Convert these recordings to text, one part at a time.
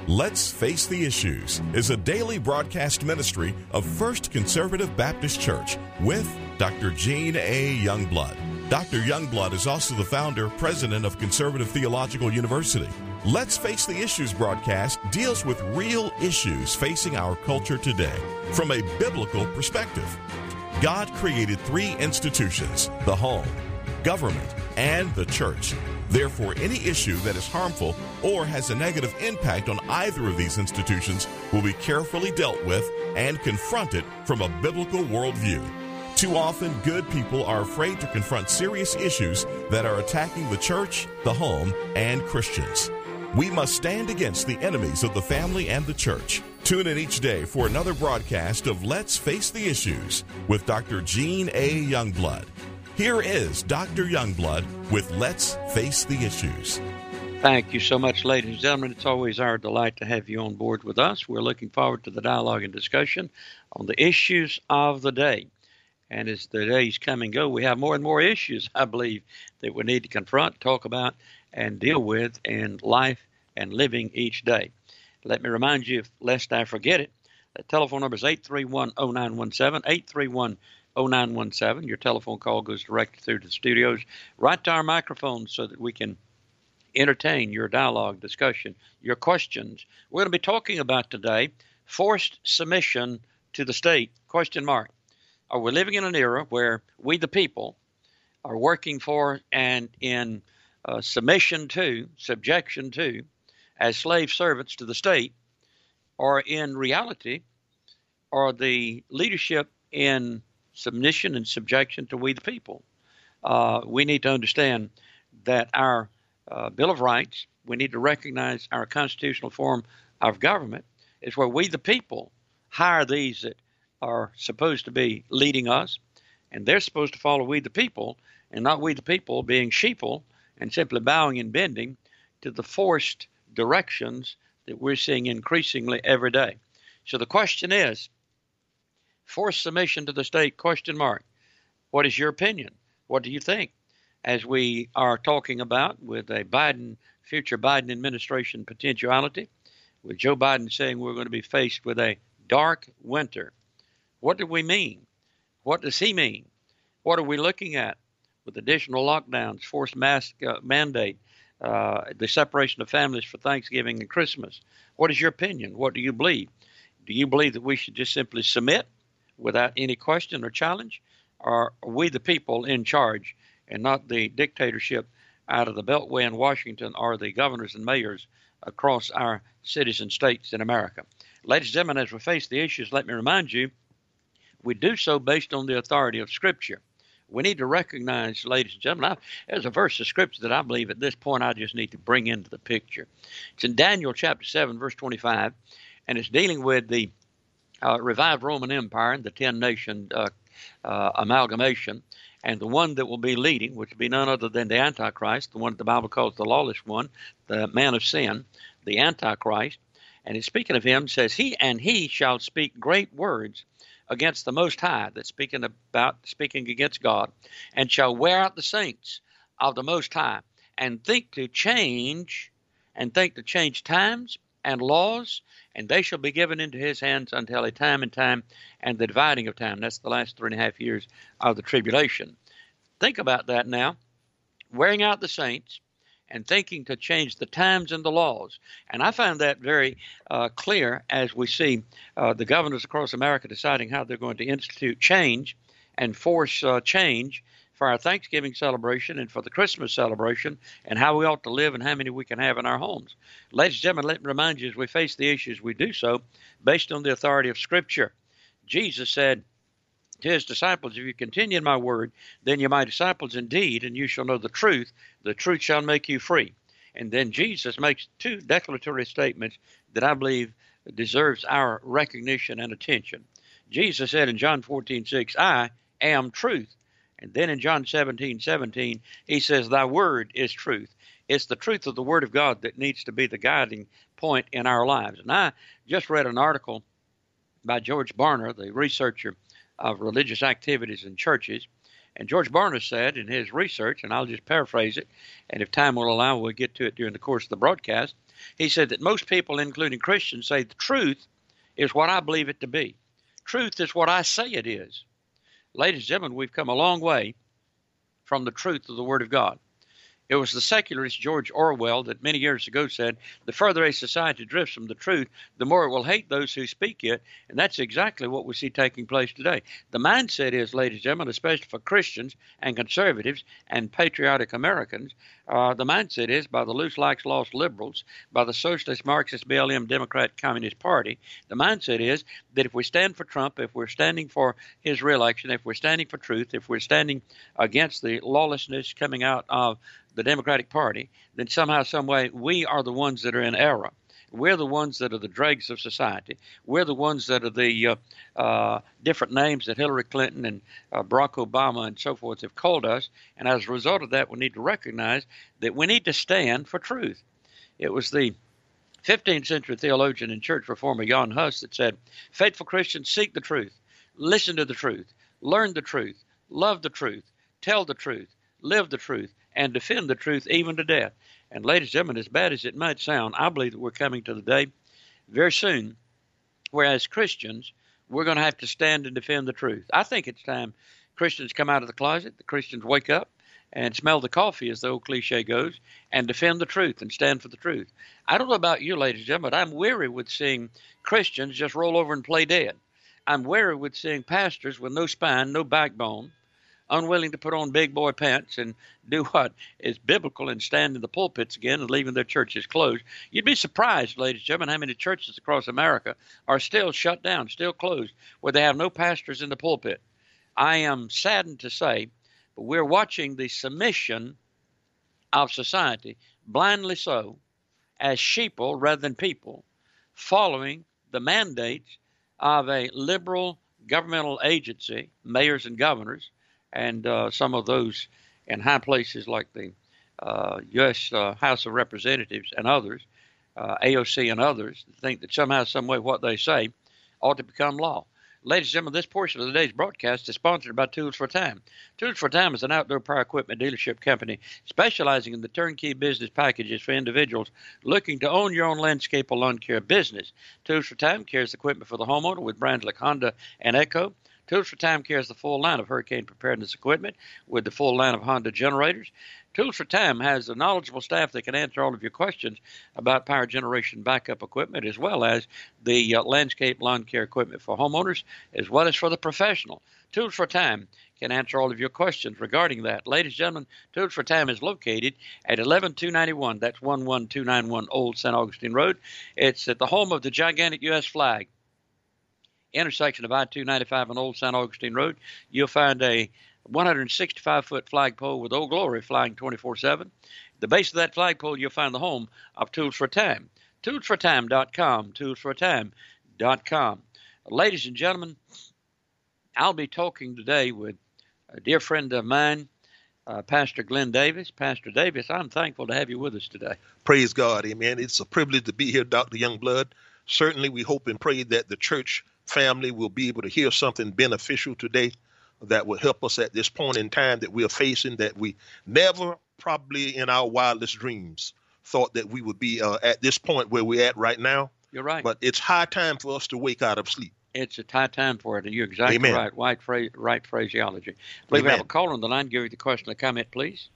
Let's Face the Issues is a daily broadcast ministry of First Conservative Baptist Church with Dr. Gene A. Youngblood. Dr. Youngblood is also the founder, president of Conservative Theological University. Let's Face the Issues broadcast deals with real issues facing our culture today from a biblical perspective. God created three institutions: the home, government, and the church. Therefore, any issue that is harmful or has a negative impact on either of these institutions will be carefully dealt with and confronted from a biblical worldview. Too often, good people are afraid to confront serious issues that are attacking the church, the home, and Christians. We must stand against the enemies of the family and the church. Tune in each day for another broadcast of Let's Face the Issues with Dr. Gene A. Youngblood. Here is Dr. Youngblood with Let's Face the Issues. Thank you so much, ladies and gentlemen. It's always our delight to have you on board with us. We're looking forward to the dialogue and discussion on the issues of the day. And as the days come and go, we have more and more issues, I believe, that we need to confront, talk about, and deal with in life and living each day. Let me remind you, lest I forget it, the telephone number is 831-0917, 831-0917. Your telephone call goes directly through to the studios, right to our microphones so that we can entertain your dialogue, discussion, your questions. We're going to be talking about today forced submission to the state, question mark. Are we living in an era where we, the people, are working for and in submission to, subjection to, as slave servants to the state, or in reality, are the leadership in submission and subjection to we, the people? We need to understand that our Bill of Rights, we need to recognize our constitutional form of government is where we, the people, hire these that are supposed to be leading us, and they're supposed to follow we, the people, and not we, the people, being sheeple and simply bowing and bending to the forced directions that we're seeing increasingly every day. So the question is, forced submission to the state, question mark. What is your opinion? What do you think? As we are talking about with a future Biden administration potentiality, with Joe Biden saying we're going to be faced with a dark winter. What do we mean? What does he mean? What are we looking at with additional lockdowns, forced mask mandate, the separation of families for Thanksgiving and Christmas? What is your opinion? What do you believe? Do you believe that we should just simply submit without any question or challenge? Or are we the people in charge and not the dictatorship out of the Beltway in Washington or the governors and mayors across our cities and states in America? Ladies and gentlemen, as we face the issues, let me remind you, we do so based on the authority of Scripture. We need to recognize, ladies and gentlemen, there's a verse of Scripture that I believe at this point I just need to bring into the picture. It's in Daniel chapter 7, verse 25, and it's dealing with the revived Roman Empire and the 10-nation amalgamation, and the one that will be leading, which will be none other than the Antichrist, the one that the Bible calls the lawless one, the man of sin, the Antichrist. And it's speaking of him, it says, he shall speak great words against the Most High, that's speaking against God, and shall wear out the saints of the Most High, and think to change times and laws, and they shall be given into his hands until a time and the dividing of time. That's the last 3.5 years of the tribulation. Think about that now, wearing out the saints, and thinking to change the times and the laws. And I find that very clear as we see the governors across America deciding how they're going to institute change and force change for our Thanksgiving celebration and for the Christmas celebration, and how we ought to live and how many we can have in our homes. Ladies and gentlemen, let me remind you, as we face the issues, we do so based on the authority of Scripture. Jesus said to his disciples, if you continue in my word, then you're my disciples indeed, and you shall know the truth shall make you free. And then Jesus makes two declaratory statements that I believe deserves our recognition and attention. Jesus said in John 14:6, I am truth. And then in John 17:17, he says, thy word is truth. It's the truth of the word of God that needs to be the guiding point in our lives. And I just read an article by George Barna, the researcher of religious activities in churches, And George Barna said in his research, and I'll just paraphrase it, and if time will allow, we'll get to it during the course of the broadcast. He said that most people, including Christians, say the truth is what I believe it to be. Truth is what I say it is. Ladies and gentlemen, we've come a long way from the truth of the Word of God. It was the secularist George Orwell that many years ago said, the further a society drifts from the truth, the more it will hate those who speak it. And that's exactly what we see taking place today. The mindset is, ladies and gentlemen, especially for Christians and conservatives and patriotic Americans, the mindset is by the loose likes lost liberals, by the socialist, Marxist, BLM, Democrat, Communist Party, the mindset is that if we stand for Trump, if we're standing for his reelection, if we're standing for truth, if we're standing against the lawlessness coming out of the Democratic Party, then somehow, some way, we are the ones that are in error. We're the ones that are the dregs of society. We're the ones that are the different names that Hillary Clinton and Barack Obama and so forth have called us. And as a result of that, we need to recognize that we need to stand for truth. It was the 15th century theologian and church reformer Jan Hus that said, faithful Christians seek the truth, listen to the truth, learn the truth, love the truth, tell the truth, live the truth, and defend the truth even to death. And ladies and gentlemen, as bad as it might sound, I believe that we're coming to the day very soon where as Christians, we're going to have to stand and defend the truth. I think it's time Christians come out of the closet, the Christians wake up and smell the coffee, as the old cliche goes, and defend the truth and stand for the truth. I don't know about you, ladies and gentlemen, but I'm weary with seeing Christians just roll over and play dead. I'm weary with seeing pastors with no spine, no backbone, unwilling to put on big boy pants and do what is biblical and stand in the pulpits again and leaving their churches closed. You'd be surprised, ladies and gentlemen, how many churches across America are still shut down, still closed, where they have no pastors in the pulpit. I am saddened to say, but we're watching the submission of society, blindly so, as sheeple rather than people, following the mandates of a liberal governmental agency, mayors and governors, and some of those in high places like the U.S. House of Representatives and others, AOC and others, think that somehow, some way, what they say ought to become law. Ladies and gentlemen, this portion of today's broadcast is sponsored by Tools for Time. Tools for Time is an outdoor power equipment dealership company specializing in the turnkey business packages for individuals looking to own your own landscape or lawn care business. Tools for Time carries equipment for the homeowner with brands like Honda and Echo. Tools for Time carries the full line of hurricane preparedness equipment with the full line of Honda generators. Tools for Time has a knowledgeable staff that can answer all of your questions about power generation backup equipment, as well as the landscape lawn care equipment for homeowners, as well as for the professional. Tools for Time can answer all of your questions regarding that. Ladies and gentlemen, Tools for Time is located at 11291. That's 11291 Old St. Augustine Road. It's at the home of the gigantic U.S. flag, intersection of I-295 and Old St. Augustine Road. You'll find a 165-foot flagpole with Old Glory flying 24/7. The base of that flagpole, you'll find the home of Tools for Time. ToolsForTime.com, ToolsForTime.com. Ladies and gentlemen, I'll be talking today with a dear friend of mine, Pastor Glenn Davis. Pastor Davis, I'm thankful to have you with us today. Praise God, amen. It's a privilege to be here, Dr. Youngblood. Certainly, we hope and pray that the church family will be able to hear something beneficial today that will help us at this point in time that we are facing, that we never probably in our wildest dreams thought that we would be at this point where we're at right now. You're right. But it's high time for us to wake out of sleep. It's a high time for it. You're exactly Amen. Right phraseology. I believe we have a caller on the line. Give you the question or comment, please.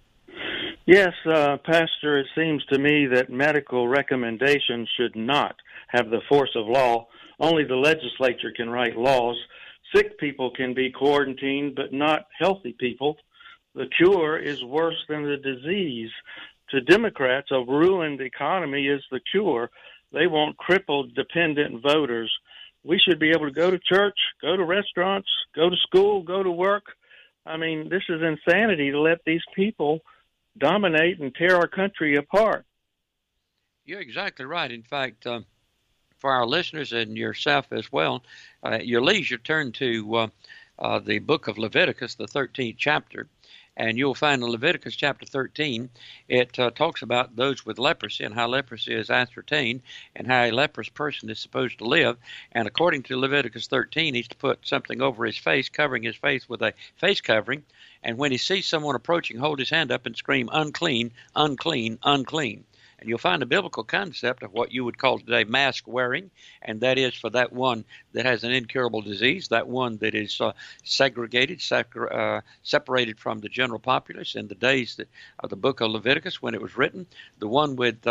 Yes, Pastor, it seems to me that medical recommendations should not have the force of law. Only the legislature can write laws. Sick people can be quarantined, but not healthy people. The cure is worse than the disease. To Democrats, a ruined economy is the cure. They want crippled, dependent voters. We should be able to go to church, go to restaurants, go to school, go to work. I mean, this is insanity to let these people dominate and tear our country apart. You're exactly right. In fact, for our listeners and yourself as well, your leisure turn to the book of Leviticus, the 13th chapter, And you'll find in Leviticus chapter 13, it talks about those with leprosy and how leprosy is ascertained and how a leprous person is supposed to live. And according to Leviticus 13, he's to put something over his face, covering his face with a face covering. And when he sees someone approaching, hold his hand up and scream, unclean, unclean, unclean. And you'll find a biblical concept of what you would call today mask wearing, and that is for that one that has an incurable disease, that one that is separated from the general populace in the days of the book of Leviticus when it was written. The one with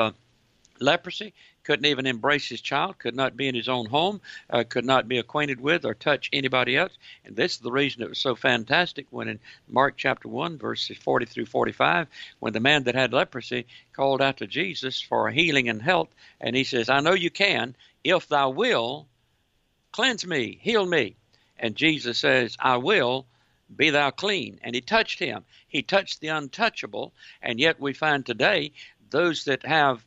leprosy couldn't even embrace his child, could not be in his own home, could not be acquainted with or touch anybody else. And this is the reason it was so fantastic when in Mark chapter 1, verses 40 through 45, when the man that had leprosy called out to Jesus for healing and health, and he says, I know you can, if thou will, cleanse me, heal me. And Jesus says, I will, be thou clean. And he touched him. He touched the untouchable, and yet we find today those that have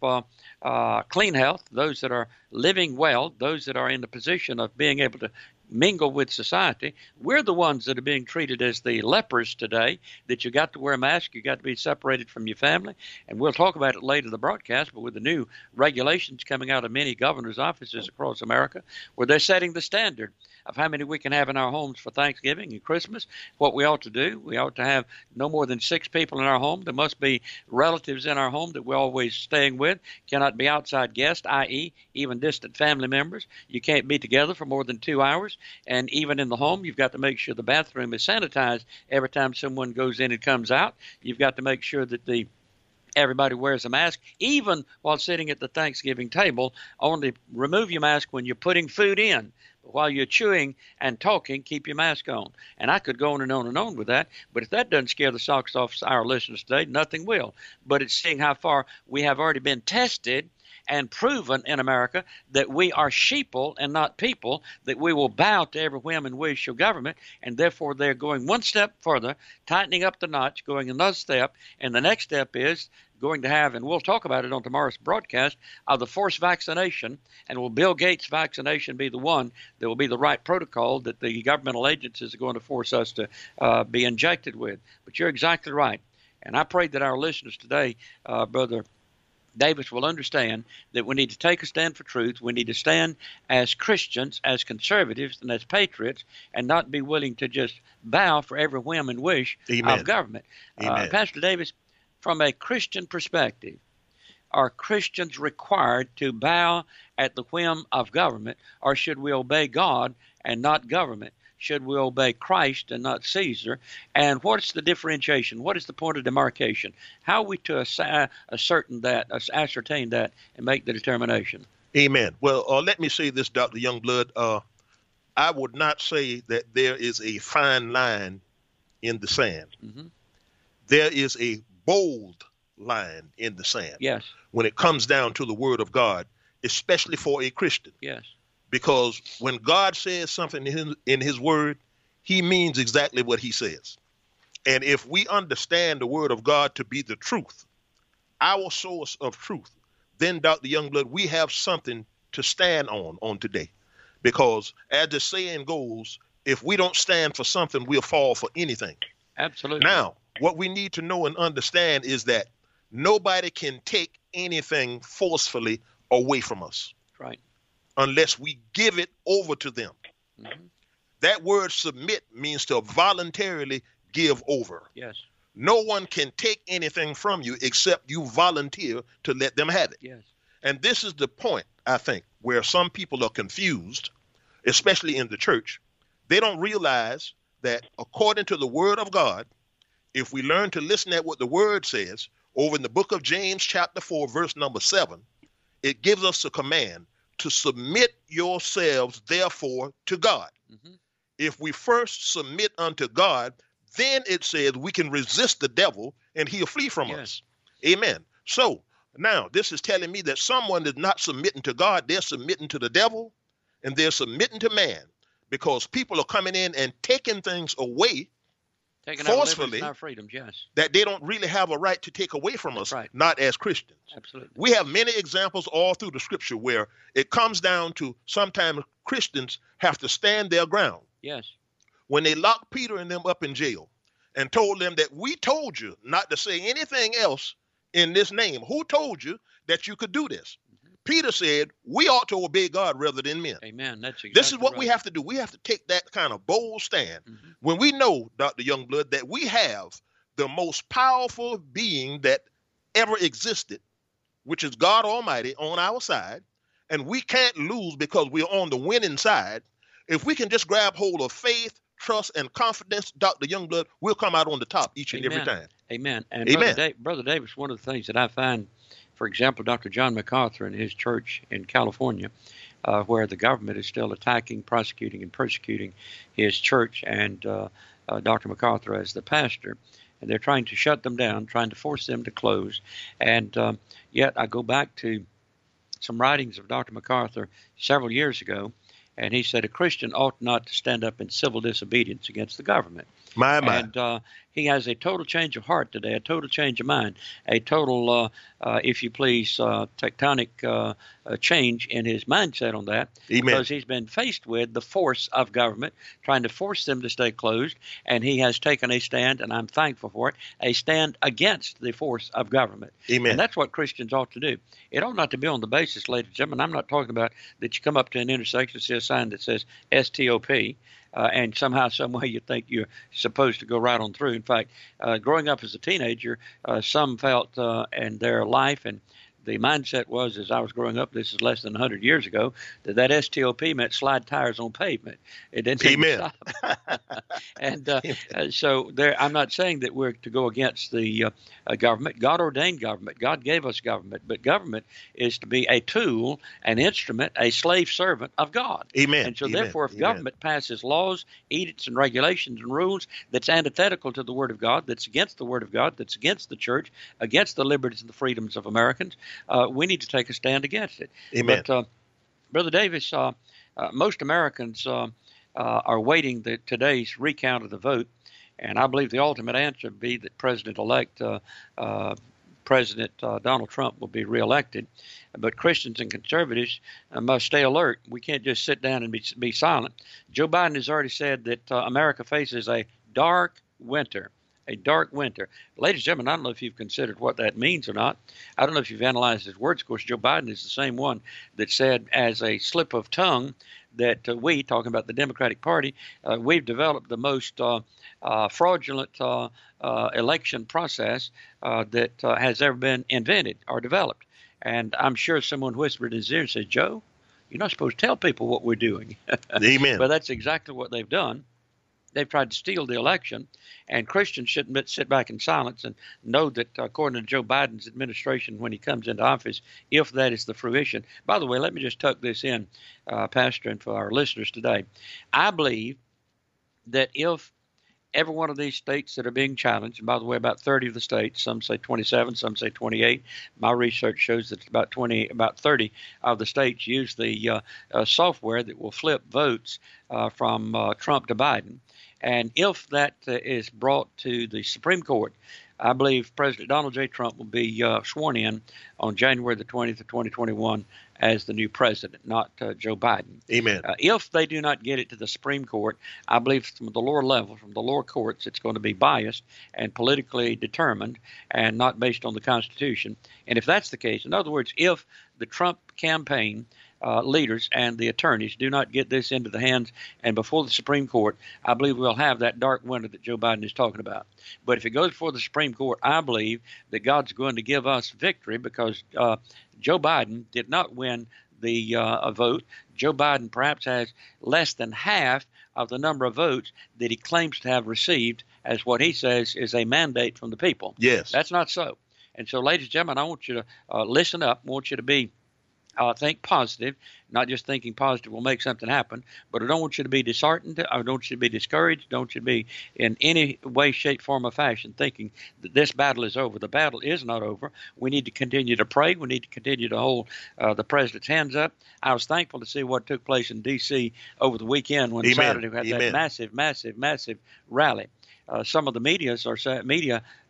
clean health, those that are living well, those that are in the position of being able to mingle with society, we're the ones that are being treated as the lepers today, that you got to wear a mask, you got to be separated from your family. And we'll talk about it later in the broadcast, but with the new regulations coming out of many governors' offices across America, where they're setting the standard of how many we can have in our homes for Thanksgiving and Christmas, what we ought to do. We ought to have no more than 6 people in our home. There must be relatives in our home that we're always staying with. Cannot be outside guests, i.e., even distant family members. You can't be together for more than 2 hours. And even in the home, you've got to make sure the bathroom is sanitized every time someone goes in and comes out. You've got to make sure that everybody wears a mask, even while sitting at the Thanksgiving table. Only remove your mask when you're putting food in. But while you're chewing and talking, keep your mask on. And I could go on and on and on with that, but if that doesn't scare the socks off our listeners today, nothing will. But it's seeing how far we have already been tested and proven in America that we are sheeple and not people, that we will bow to every whim and wish of government, and therefore they're going one step further, tightening up the notch, going another step, and the next step is going to have, and we'll talk about it on tomorrow's broadcast, of the forced vaccination, and will Bill Gates' vaccination be the one that will be the right protocol that the governmental agencies are going to force us to be injected with. But you're exactly right, and I pray that our listeners today, Brother Davis, will understand that we need to take a stand for truth. We need to stand as Christians, as conservatives, and as patriots, and not be willing to just bow for every whim and wish Amen. of government. Amen. Pastor Davis, from a Christian perspective, are Christians required to bow at the whim of government, or should we obey God and not government? Should we obey Christ and not Caesar? And what's the differentiation? What is the point of demarcation? How are we to ascertain that, and make the determination? Amen. Well, let me say this, Dr. Youngblood. I would not say that there is a fine line in the sand. Mm-hmm. There is a bold line in the sand. Yes. When it comes down to the Word of God, especially for a Christian. Yes. Because when God says something in his word, he means exactly what he says. And if we understand the word of God to be the truth, our source of truth, then, Dr. Youngblood, we have something to stand on today. Because as the saying goes, if we don't stand for something, we'll fall for anything. Absolutely. Now, what we need to know and understand is that nobody can take anything forcefully away from us. Right. Unless we give it over to them. Mm-hmm. That word submit means to voluntarily give over. Yes. No one can take anything from you except you volunteer to let them have it. Yes. And this is the point, I think, where some people are confused, especially in the church. They don't realize that according to the word of God, if we learn to listen at what the word says, over in the book of James chapter 4, verse number 7, it gives us a command to submit yourselves, therefore, to God. Mm-hmm. If we first submit unto God, then it says we can resist the devil and he'll flee from us. Amen. So now this is telling me that someone is not submitting to God. They're submitting to the devil and they're submitting to man, because people are coming in and taking things away forcefully, our freedoms, yes, that they don't really have a right to take away from us, right. Not as Christians. Absolutely. We have many examples all through the scripture where it comes down to sometimes Christians have to stand their ground. Yes. When they locked Peter and them up in jail, and told them that we told you not to say anything else in this name. Who told you that you could do this? Peter said, we ought to obey God rather than men. Amen. That's exactly This is what right. we have to do. We have to take that kind of bold stand when we know, Dr. Youngblood, that we have the most powerful being that ever existed, which is God Almighty, on our side, and we can't lose because we're on the winning side. If we can just grab hold of faith, trust, and confidence, Dr. Youngblood, we'll come out on the top each and every time. Amen. And Amen. Brother Davis, one of the things that I find, for example, Dr. John MacArthur and his church in California, where the government is still attacking, prosecuting, and persecuting his church and Dr. MacArthur as the pastor, and they're trying to shut them down, trying to force them to close. And yet I go back to some writings of Dr. MacArthur several years ago, and he said a Christian ought not to stand up in civil disobedience against the government. My. And he has a total change of heart today, a total change of mind, a total, if you please, tectonic change in his mindset on that. Amen. Because he's been faced with the force of government, trying to force them to stay closed, and he has taken a stand, and I'm thankful for it, a stand against the force of government. Amen. And that's what Christians ought to do. It ought not to be on the basis, ladies and gentlemen, I'm not talking about that you come up to an intersection, see a sign that says STOP, and somehow, some way you think you're supposed to go right on through. In fact, growing up as a teenager, some felt in their life, and the mindset was, as I was growing up, this is less than 100 years ago, that STOP meant slide tires on pavement. It didn't Amen. stop. And so there, I'm not saying that we're to go against the government. God ordained government. God gave us government. But government is to be a tool, an instrument, a slave servant of God. Amen. And so Amen. therefore, if Amen. government passes laws, edicts, and regulations and rules that's antithetical to the Word of God, that's against the Word of God, that's against the church, against the liberties and the freedoms of Americans, we need to take a stand against it. Amen. But, Brother Davis, most Americans are waiting today's recount of the vote, and I believe the ultimate answer would be that President-elect President Donald Trump will be reelected. But Christians and conservatives must stay alert. We can't just sit down and be silent. Joe Biden has already said that America faces a dark winter. A dark winter. Ladies and gentlemen, I don't know if you've considered what that means or not. I don't know if you've analyzed his words. Of course, Joe Biden is the same one that said as a slip of tongue that we, talking about the Democratic Party, we've developed the most fraudulent election process that has ever been invented or developed. And I'm sure someone whispered in his ear and said, Joe, you're not supposed to tell people what we're doing. Amen. But that's exactly what they've done. They've tried to steal the election, and Christians shouldn't sit back in silence and know that according to Joe Biden's administration when he comes into office, if that is the fruition. By the way, let me just tuck this in, Pastor, and for our listeners today. I believe that if every one of these states that are being challenged, and by the way, about 30 of the states, some say 27, some say 28. My research shows that about 30 of the states use the software that will flip votes from Trump to Biden. And if that is brought to the Supreme Court, I believe President Donald J. Trump will be sworn in on January the 20th of 2021 as the new president, not Joe Biden. Amen. If they do not get it to the Supreme Court, I believe from the lower level, from the lower courts, it's going to be biased and politically determined and not based on the Constitution. And if that's the case, in other words, if the Trump campaign leaders and the attorneys do not get this into the hands and before the Supreme Court, I believe we'll have that dark winter that Joe Biden is talking about. But if it goes before the Supreme Court, I believe that God's going to give us victory because Joe Biden did not win the vote. Joe Biden perhaps has less than half of the number of votes that he claims to have received as what he says is a mandate from the people. Yes. That's not so. And so, ladies and gentlemen, I want you to listen up. I want you to be think positive, not just thinking positive will make something happen, but I don't want you to be disheartened. I don't want you to be discouraged. I don't want you to be in any way, shape, form, or fashion thinking that this battle is over. The battle is not over. We need to continue to pray. We need to continue to hold the president's hands up. I was thankful to see what took place in D.C. over the weekend when Saturday we had that massive rally. Some of the media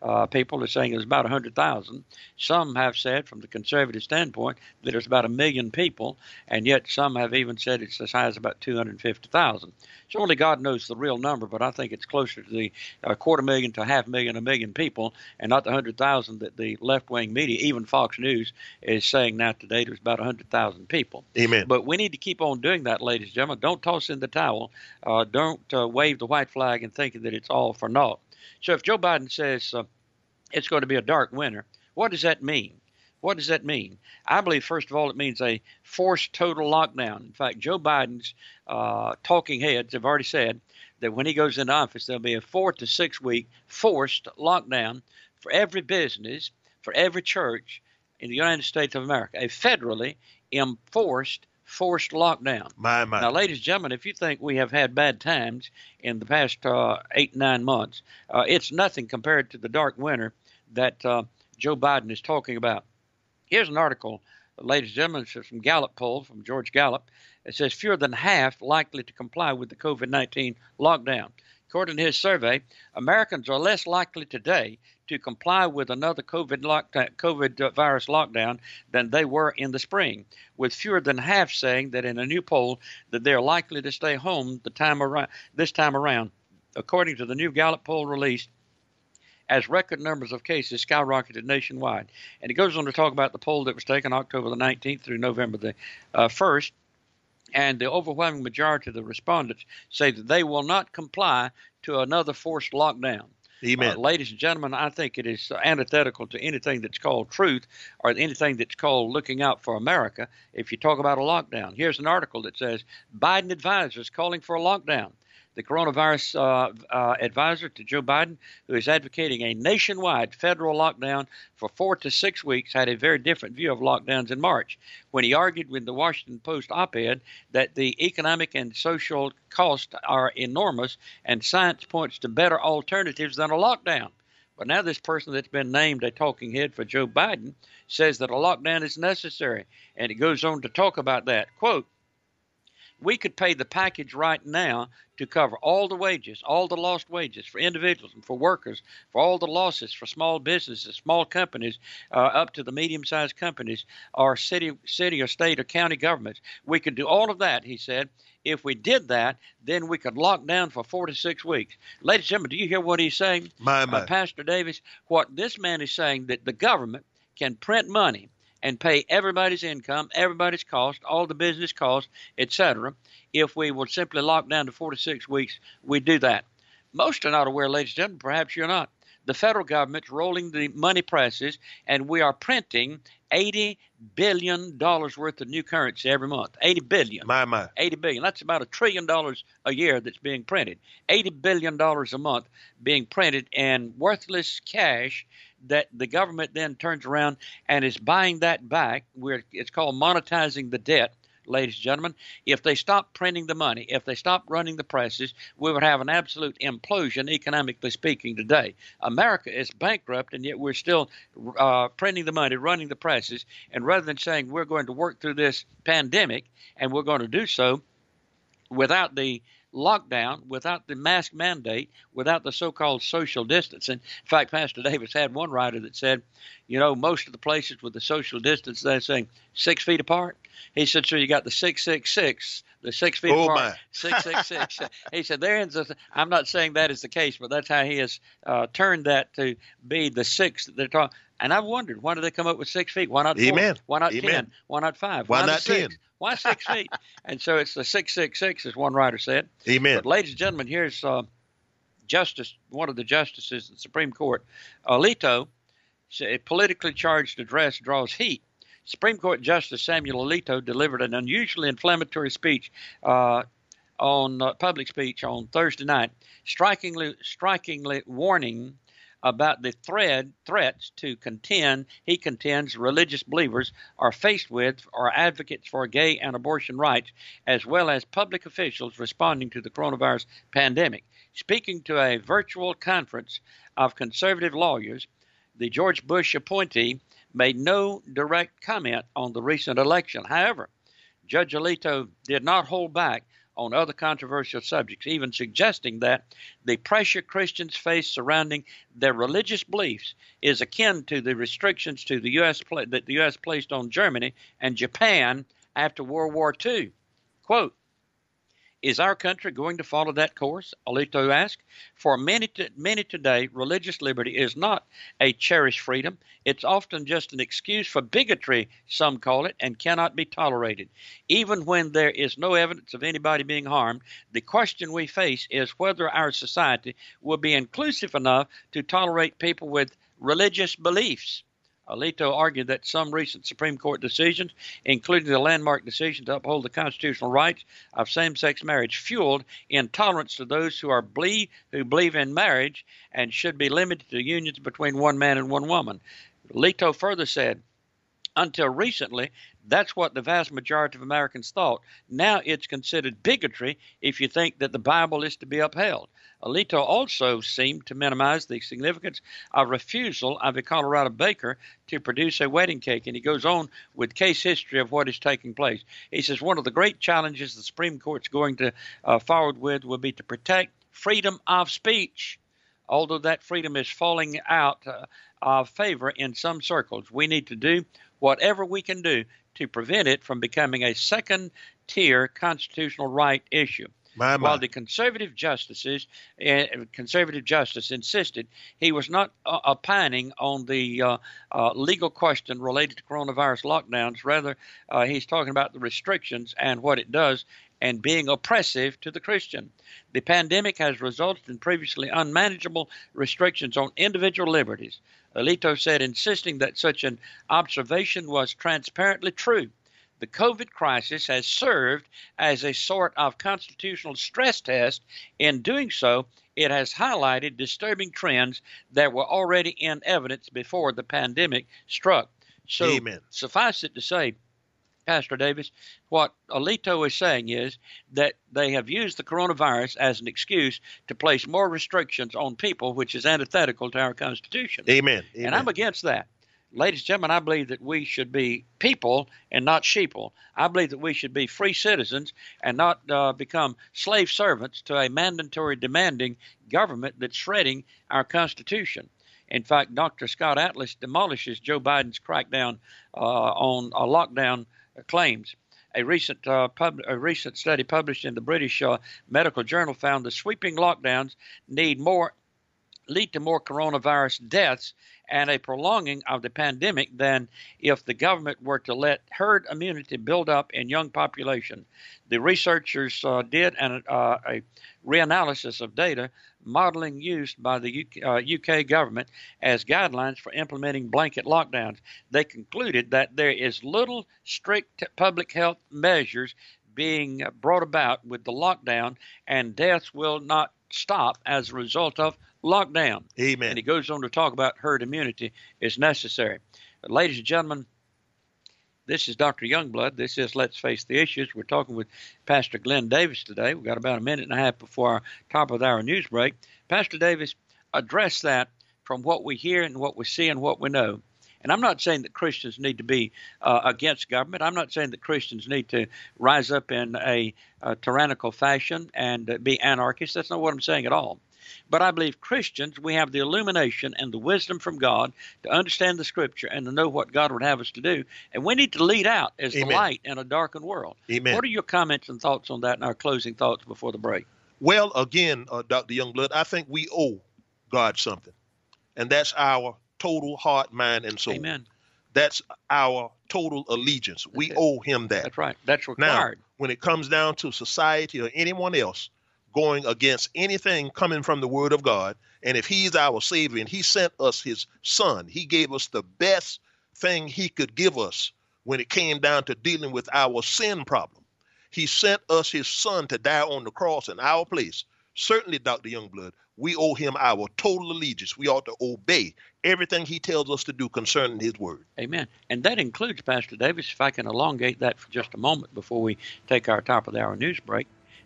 people are saying it's about 100,000. Some have said, from the conservative standpoint, that it's about 1 million people, and yet some have even said it's as high as about 250,000. So only God knows the real number, but I think it's closer to the 250,000 to 500,000, 1 million people, and not the 100,000 that the left-wing media, even Fox News, is saying now today. There's about 100,000 people. Amen. But we need to keep on doing that, ladies and gentlemen. Don't toss in the towel. Don't wave the white flag and thinking that it's all for naught. So if Joe Biden says it's going to be a dark winter, what does that mean? What does that mean? I believe, first of all, it means a forced total lockdown. In fact, Joe Biden's talking heads have already said that when he goes into office, there'll be a 4 to 6 week forced lockdown for every business, for every church in the United States of America, a federally enforced forced lockdown. My. Now, ladies and gentlemen, if you think we have had bad times in the past 8, 9 months, it's nothing compared to the dark winter that Joe Biden is talking about. Here's an article, ladies and gentlemen, from Gallup poll from George Gallup. It says fewer than half likely to comply with the COVID-19 lockdown. According to his survey, Americans are less likely today to comply with another COVID virus lockdown than they were in the spring, with fewer than half saying that in a new poll that they're likely to stay home this time around. According to the new Gallup poll released, as record numbers of cases skyrocketed nationwide. And it goes on to talk about the poll that was taken October the 19th through November the 1st. And the overwhelming majority of the respondents say that they will not comply to another forced lockdown. Amen. Ladies and gentlemen, I think it is antithetical to anything that's called truth or anything that's called looking out for America if you talk about a lockdown. Here's an article that says Biden advisors calling for a lockdown. The coronavirus advisor to Joe Biden, who is advocating a nationwide federal lockdown for 4 to 6 weeks, had a very different view of lockdowns in March when he argued with the Washington Post op-ed that the economic and social costs are enormous and science points to better alternatives than a lockdown. But now this person that's been named a talking head for Joe Biden says that a lockdown is necessary, and it goes on to talk about that. Quote, we could pay the package right now to cover all the wages, all the lost wages for individuals and for workers, for all the losses for small businesses, small companies, up to the medium-sized companies, or city or state or county governments. We could do all of that, he said. If we did that, then we could lock down for 4 to 6 weeks. Ladies and gentlemen, do you hear what he's saying? My. Pastor Davis, what this man is saying, that the government can print money and pay everybody's income, everybody's cost, all the business costs, etc. If we would simply lock down to 4 to 6 weeks, we do that. Most are not aware, ladies and gentlemen, perhaps you're not. The federal government's rolling the money presses, and we are printing $80 billion worth of new currency every month. $80 billion. My. $80 billion. That's about $1 trillion a year that's being printed. $80 billion a month being printed in worthless cash that the government then turns around and is buying that back. It's called monetizing the debt, ladies and gentlemen. If they stop printing the money, if they stop running the presses, we would have an absolute implosion, economically speaking, today. America is bankrupt, and yet we're still printing the money, running the presses. And rather than saying we're going to work through this pandemic, and we're going to do so without the lockdown, without the mask mandate, without the so-called social distancing. In fact, Pastor Davis had one writer that said, you know, most of the places with the social distance, they're saying 6 feet apart. He said, so you got the 666, the 6 feet apart, my. 666. He said, I'm not saying that is the case, but that's how he has turned that to be the 6 that they're talking. And I've wondered, why do they come up with 6 feet? Why not 4? Amen. Why not Amen. 10? Why not 5? Why not 10? Why 6 feet? And so it's the 666, as one writer said. Amen. But ladies and gentlemen, here's one of the justices of the Supreme Court, Alito. A politically charged address draws heat. Supreme Court Justice Samuel Alito delivered an unusually inflammatory speech public speech on Thursday night, strikingly warning about the threats he contends religious believers are faced with, or advocates for gay and abortion rights, as well as public officials responding to the coronavirus pandemic. Speaking to a virtual conference of conservative lawyers, the George Bush appointee made no direct comment on the recent election. However, Judge Alito did not hold back on other controversial subjects, even suggesting that the pressure Christians face surrounding their religious beliefs is akin to the restrictions to the that the U.S. placed on Germany and Japan after World War II. Quote, is our country going to follow that course? Alito asked. For many today, religious liberty is not a cherished freedom. It's often just an excuse for bigotry, some call it, and cannot be tolerated. Even when there is no evidence of anybody being harmed, the question we face is whether our society will be inclusive enough to tolerate people with religious beliefs. Alito argued that some recent Supreme Court decisions, including the landmark decision to uphold the constitutional rights of same-sex marriage, fueled intolerance to those who believe in marriage and should be limited to unions between one man and one woman. Alito further said, until recently, that's what the vast majority of Americans thought. Now it's considered bigotry if you think that the Bible is to be upheld. Alito also seemed to minimize the significance of refusal of a Colorado baker to produce a wedding cake. And he goes on with case history of what is taking place. He says one of the great challenges the Supreme Court's going to forward with will be to protect freedom of speech. Although that freedom is falling out of favor in some circles, we need to do whatever we can do to prevent it from becoming a second-tier constitutional right issue. While the conservative justice insisted he was not opining on the legal question related to coronavirus lockdowns. Rather, he's talking about the restrictions and what it does and being oppressive to the Christian. The pandemic has resulted in previously unmanageable restrictions on individual liberties. Alito said, insisting that such an observation was transparently true. The COVID crisis has served as a sort of constitutional stress test. In doing so, it has highlighted disturbing trends that were already in evidence before the pandemic struck. So, Amen. Suffice it to say, Pastor Davis, what Alito is saying is that they have used the coronavirus as an excuse to place more restrictions on people, which is antithetical to our Constitution. Amen. And I'm against that. Ladies and gentlemen, I believe that we should be people and not sheeple. I believe that we should be free citizens and not become slave servants to a mandatory, demanding government that's shredding our Constitution. In fact, Dr. Scott Atlas demolishes Joe Biden's crackdown on lockdown claims. A recent study published in the British Medical Journal found the sweeping lockdowns lead to more coronavirus deaths and a prolonging of the pandemic than if the government were to let herd immunity build up in young population. The researchers did a reanalysis of data modeling used by the UK government as guidelines for implementing blanket lockdowns. They concluded that there is little strict public health measures being brought about with the lockdown, and deaths will not stop as a result of lockdown. Amen. And he goes on to talk about herd immunity is necessary. Ladies and gentlemen, this is Dr. Youngblood. This is Let's Face the Issues. We're talking with Pastor Glenn Davis today. We've got about a minute and a half before our top of the hour news break. Pastor Davis, address that from what we hear and what we see and what we know. And I'm not saying that Christians need to be against government. I'm not saying that Christians need to rise up in a tyrannical fashion and be anarchists. That's not what I'm saying at all. But I believe Christians, we have the illumination and the wisdom from God to understand the Scripture and to know what God would have us to do. And we need to lead out as Amen. the light in a darkened world. Amen. What are your comments and thoughts on that and our closing thoughts before the break? Well, again, Dr. Youngblood, I think we owe God something. And that's our total heart, mind, and soul. Amen. That's our total allegiance. We owe him that. That's right. That's required. Now, when it comes down to society or anyone else going against anything coming from the Word of God, and if he's our Savior and he sent us his Son, he gave us the best thing he could give us when it came down to dealing with our sin problem. He sent us his Son to die on the cross in our place. Certainly, Dr. Youngblood, we owe him our total allegiance. We ought to obey everything he tells us to do concerning his word. Amen. And that includes, Pastor Davis, if I can elongate that for just a moment before we take our top of the hour news break,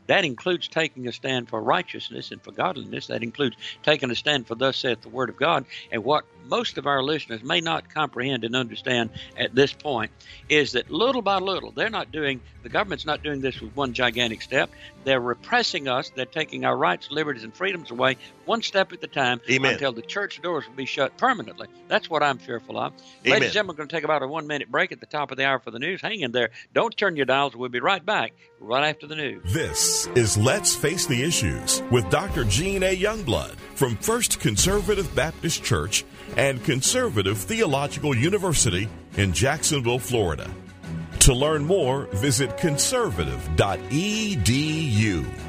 That includes taking a stand for righteousness and for godliness. That includes taking a stand for thus saith the Word of God. And what most of our listeners may not comprehend and understand at this point is that little by little, the government's not doing this with one gigantic step. They're repressing us. They're taking our rights, liberties, and freedoms away one step at a time. Amen. Until the church doors will be shut permanently. That's what I'm fearful of. Amen. Ladies and gentlemen, we're going to take about a 1-minute break at the top of the hour for the news. Hang in there. Don't turn your dials. We'll be right back right after the news. This is Let's Face the Issues with Dr. Gene A. Youngblood from First Conservative Baptist Church and Conservative Theological University in Jacksonville, Florida. To learn more, visit conservative.edu.